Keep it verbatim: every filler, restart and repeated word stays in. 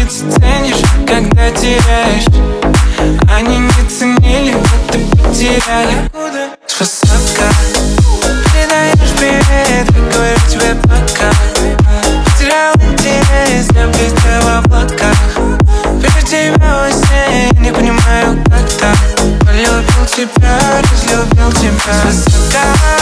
ты ценишь, когда теряешь. Они не ценили, вот ты потеряли. С высока передаешь привет, я говорю тебе пока. Потерял интерес, я без тебя в облаках. Вижу тебя во сне, не понимаю, как так. Полюбил тебя, разлюбил тебя. С высока